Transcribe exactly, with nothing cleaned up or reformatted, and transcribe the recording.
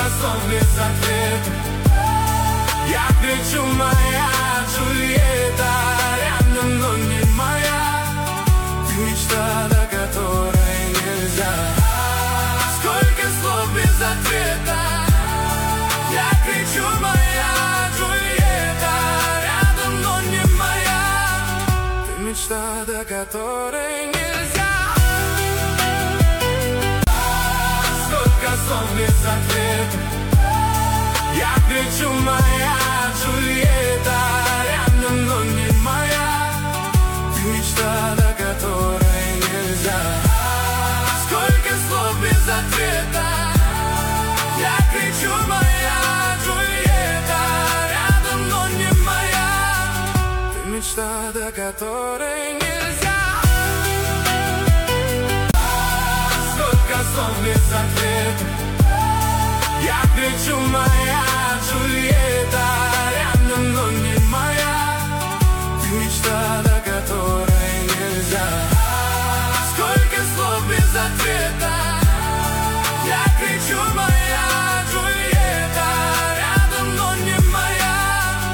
Сколько слов без ответа. Я кричу: моя Джульетта, рядом, но не моя. Ты мечта, до которой нельзя. Сколько слов без ответа. Я кричу: моя Джульетта, рядом, но не моя. Ты мечта, до которой нельзя. Сколько слов без ответа. Я кричу: моя Джульетта, рядом, но не моя. Ты мечта, до которой нельзя. Сколько слов без ответа. Я кричу: моя Джульетта, рядом, но не моя. Ты мечта, до которой нельзя. Сколько слов без ответа. Я кричу: моя Джульетта, рядом, но не моя. Ты мечта, до которой нельзя. Сколько слов без ответа. Я кричу: моя